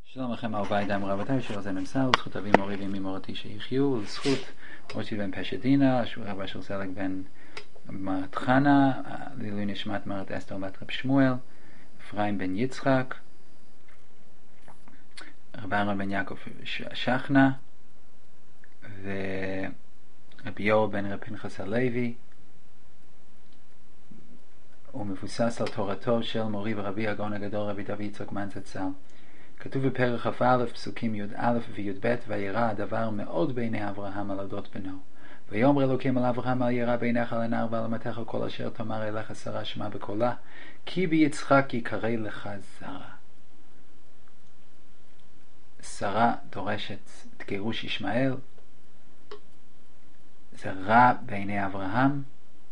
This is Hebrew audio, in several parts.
שלום לכם אהוביי דם רבותיי, שרזם ממסר, זכות אבי מורי ואמי מורתי שיחיו, ולזכות מוטי בן פשדינה, שהוא רבה של סלק בן מרת חנה, לעילוי נשמת מרת אסתר בת רב שמואל, אפרים בן יצחק, רב אהרון בן יעקב שכנה, ורבי יואל בן רב פנחס הלוי. הוא מבוסס על תורתו של מורי ורבי הגאון הגדול רבי דוד יצחק מן זצ"ל. כתוב בפרק כ"א פסוקים י"א וי"ב: וירא הדבר מאוד בעיני אברהם על אודות בנו. ויאמר אלוקים אל אברהם, אל ירא בעיניך על הנער ועל אמתך כל אשר תאמר אליך שרה שמע בקולה, כי ביצחק יקרא לך זרע. שרה דורשת את גירוש ישמעאל, זה רע בעיני אברהם,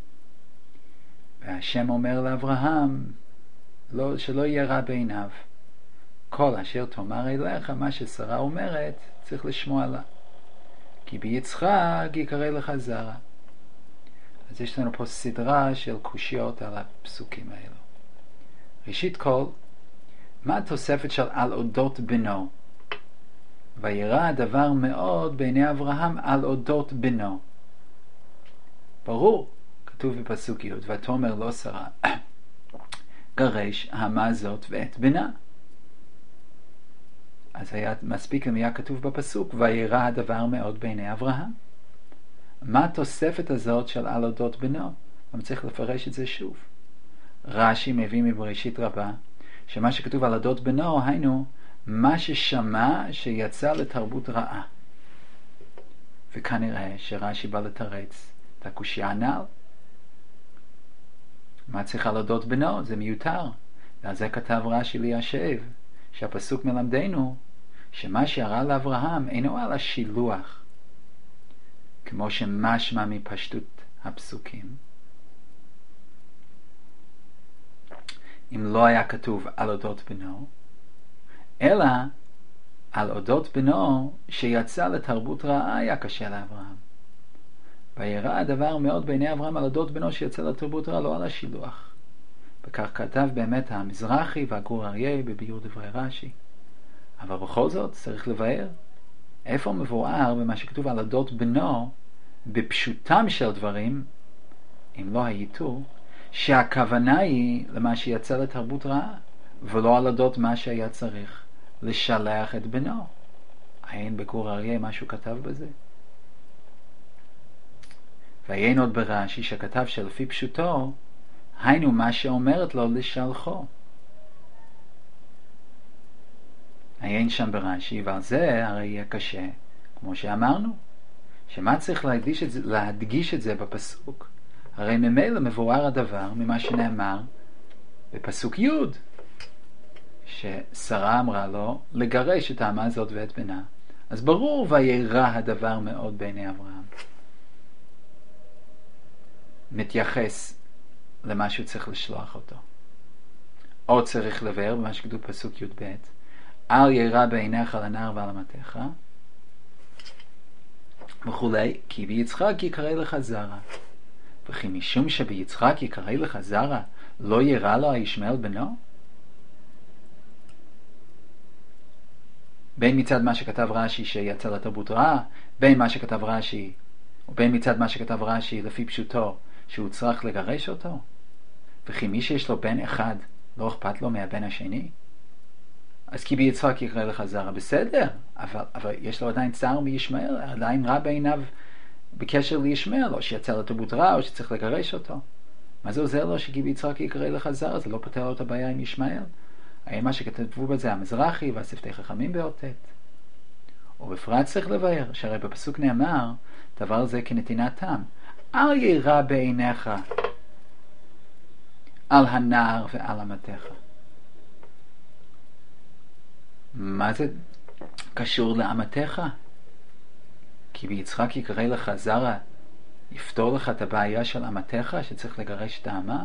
והשם אומר לאברהם שלא יהיה רע בעיניו. כל אשר תאמר אליך, מה ששרה אומרת, צריך לשמוע לה. כי ביצחק יקרא לך זרע. אז יש לנו פה סדרה של קושיות על הפסוקים האלו. ראשית כל, מה התוספת של על אודות בנו? וירא הדבר מאוד בעיני אברהם על אודות בנו. ברור, כתוב בפסוק י' ותאמר לו שרה, גרש המה זאת ואת בנה. אז היה מספיק אם היה כתוב בפסוק וירא הדבר מאוד בעיני אברהם. מה התוספת הזאת של על אודות בנו? אני צריך לפרש את זה שוב. רש"י מביא מבראשית רבה שמה שכתוב על אודות בנו היינו מה ששמע שיצא לתרבות רעה. וכנראה שרש"י בא לתרץ את הקושיה הנ"ל. מה צריך על אודות בנו? זה מיותר. ועל זה כתב רש"י ליישב שהפסוק מלמדנו שמה שהראה לאברהם אינו על השילוח, כמו שמשמע מפשטות הפסוקים. אם לא היה כתוב על אודות בנו, אלא על אודות בנו שיצא לתרבות רעה היה קשה לאברהם. וירא הדבר מאוד בעיני אברהם על אודות בנו שיצא לתרבות רעה, לא על השילוח. וכך כתב באמת המזרחי והגור אריה בביור דברי רש"י. אבל בכל זאת צריך לבאר איפה מבואר במה שכתוב על אודות בנו בפשוטם של דברים, אם לא הייתו, שהכוונה היא למה שיצא לתרבות רעה, ולא על אודות מה שהיה צריך לשלח את בנו. אין בגור אריה משהו כתב בזה. ואין עוד ברש"י שכתב שלפי פשוטו היינו מה שאומרת לו לשלחו. אין שם ברש"י, ועל זה הרי יהיה קשה, כמו שאמרנו, שמה צריך להדגיש את זה בפסוק? הרי ממילא מבואר הדבר ממה שנאמר בפסוק י' ששרה אמרה לו לגרש את האמה הזאת ואת בנה. אז ברור וירא הדבר מאוד בעיני אברהם. מתייחס למה שהוא צריך לשלוח אותו. או צריך לבאר במה שכתוב פסוק י"ב, אל ירא בעיניך על הנער ועל אמתך וכולי, כי ביצחק יקרא לך זרע. וכי משום שביצחק יקרא לך זרע לא ירא לו ישמעאל בנו? בין מצד מה שכתב רש"י שיצא לתרבות רעה, בין מה שכתב רש"י, ובין מצד מה שכתב רש"י לפי פשוטו שהוא צריך לגרש אותו. וכי מי שיש לו בן אחד לא אכפת לו מהבן השני? אז כי ביצחק יקרא לך זרע, בסדר, אבל יש לו עדיין צער מישמעאל, עדיין רע בעיניו בקשר לישמעאל, או שיצא לתרבות רע או שצריך לגרש אותו. מה זה עוזר לו שכי ביצחק יקרא לך זרע? זה לא פותר לו את הבעיה עם ישמעאל. היה מה שכתבו בזה המזרחי והשפתי חכמים באותת. ובפרט צריך לבאר שהרי בפסוק נאמר דבר זה כנתינת טעם, אל ירא בעיניך על הנער ועל אמתך. מה זה קשור לאמתך? כי ביצחק יקרא לך זרע יפתור לך את הבעיה של אמתך שצריך לגרש את האמה?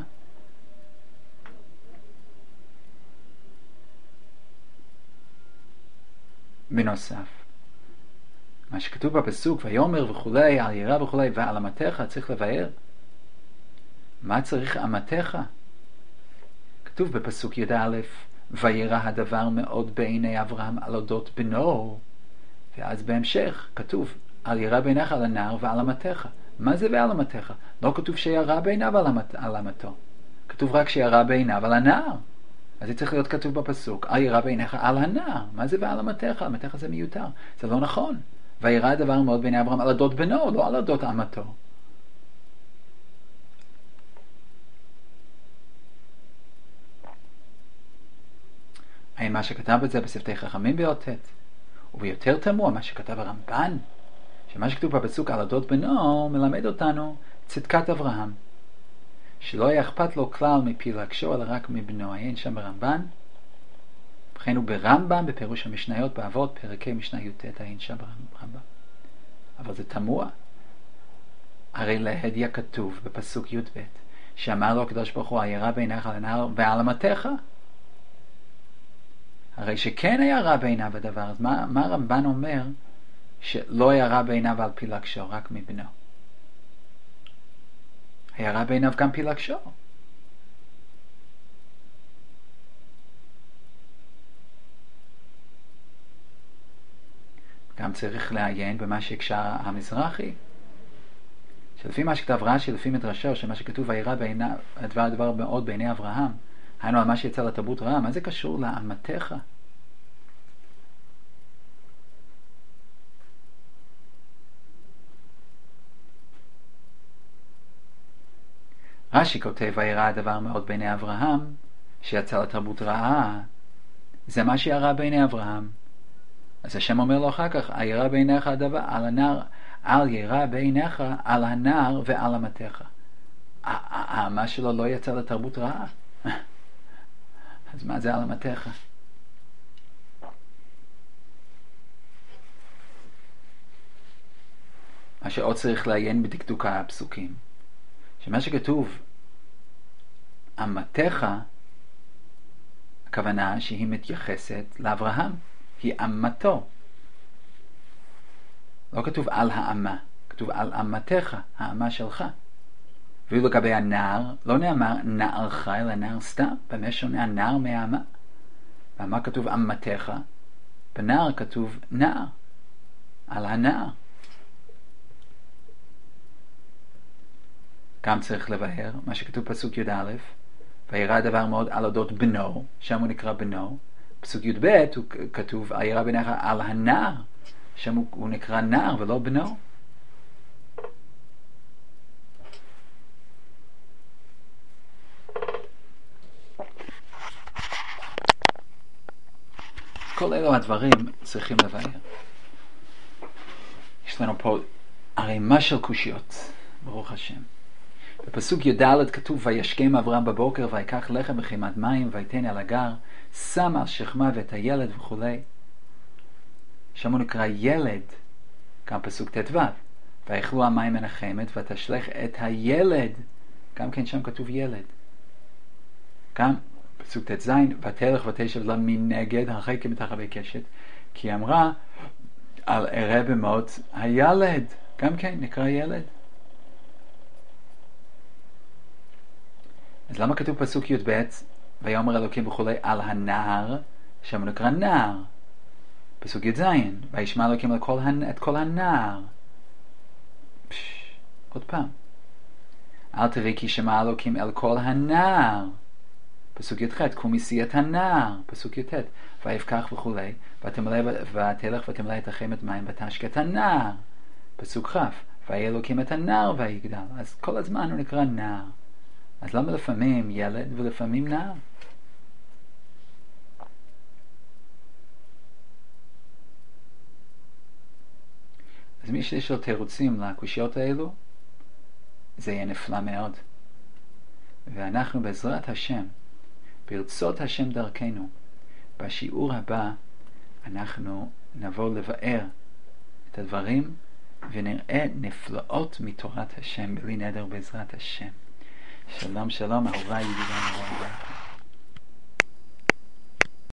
בנוסף, מה שכתוב בפסוק ויאמר וכולי, על ירא וכולי ועל אמתך, צריך לבאר מה צריך אמתך. כתוב בפסוק י"א וירא הדבר מאוד בעיני אברהם על אודות בנו, ואז בהמשך כתוב על ירא בעיניך על הנער ועל אמתך. מה זה ועל אמתך? לא כתוב שירא בעיניו על אמתו, כתוב רק שירא בעיניו על הנער. אז זה צריך להיות כתוב בפסוק על ירא בעיניך על הנער. מה זה ועל אמתך? על אמתך זה מיותר, זה לא נכון. וירא הדבר מאוד בעיני אברהם על אודות בנו, לא על אודות אמתו. אין מה שכתב את זה בשפתי חכמים ביותר, וביותר תמוה מה שכתב הרמב"ן, שמה שכתוב בפסוק על אודות בנו מלמד אותנו צדקת אברהם, שלא היה אכפת לו כלל מפילגשו אלא רק מבנו. אין שם ברמב"ן, בכן הוא ברמב"ם בפירוש המשניות באבות פרקי משנה י"ט, אין שם ברמב"ם. אבל זה תמוה, הרי להדיא כתוב בפסוק י"ב שאמר לו הקדוש ברוך הוא הירא בעיניך על הנער ועל אמתך. הרי שכן היה רע בעיניו הדבר, אז מה הרמב"ן אומר שלא היה רע בעיניו על פילגשו, רק מבנו? היה רע בעיניו גם פילגשו. גם צריך לעיין במה שהקשר המזרחי, שלפי מה שכתב רש"י, לפי מדרשו, שמה שכתוב וירא בעיניו הדבר מאוד בעיני אברהם, היינו על מה שיצא לתרבות רעה, מה זה קשור לאמתך? רש"י כותב וירא הדבר מאוד בעיני אברהם שיצא לתרבות רעה, זה מה שירא בעיני אברהם. אז השם אומר לו אחר כך הירא בעיניך הדבר על הנער, על ירא בעיניך על הנער ועל אמתך. מה שלו לא יצא לתרבות רעה. אז מה זה על אמתך? מה שעוד צריך לעיין בדקדוק הפסוקים, שמה שכתוב אמתך, הכוונה שהיא מתייחסת לאברהם, היא אמתו. לא כתוב על האמה, כתוב על אמתך, האמה שלך. ואילו לגבי הנער, לא נאמר נערך, אלא נער סתם. במה שונה הנער מהאמה? באמה כתוב אמתך, בנער כתוב נער, על הנער. גם צריך לבאר מה שכתוב פסוק י"א, וירא הדבר מאוד על אודות בנו, שם הוא נקרא בנו. פסוק י"ב הוא כתוב וירא בעיניך על הנער, שם הוא נקרא נער ולא בנו. כל אלו הדברים צריכים לבאר. יש לנו פה ערימה של קושיות, ברוך השם. בפסוק י"ד כתוב וישכם אברהם בבוקר ויקח לחם וחימת מים ויתן על הגר, שם על שכמה ואת הילד וכו'. שם הוא נקרא ילד. גם פסוק ט"ו ויאכלו המים מן החמת ותשלח את הילד, גם כן שם כתוב ילד. גם פסוק ט"ז ותלך ותשב לה מנגד הרחק מתרחבי קשת, כי אמרה על ערה במות הילד, גם כן נקרא ילד. אז למה כתוב פסוק י"ב ויאמר אלוקים וכולי על הנער, שם נקרא נער? פסוק י"ז וישמע אלוקים את כל הנער. עוד פעם, אל תראי כי שמע אלוקים אל כל הנער. פסוק י"ח קומי שיא את הנער. פסוק י"ט ויפקח וכולי ותלך ותמלא את החמת מים ותשק את הנער. פסוק כ' ויהיה אלוקים את הנער ויגדל. אז כל הזמן הוא נקרא נער. אז למה לפעמים ילד ולפעמים נער? אז מי שיש לו תירוצים לקושיות האלו, זה יהיה נפלא מאוד. ואנחנו בעזרת השם, ברצות השם דרכנו, בשיעור הבא אנחנו נבוא לבאר את הדברים ונראה נפלאות מתורת השם בלי נדר בעזרת השם. שלום שלום, אהוביי ידידיי.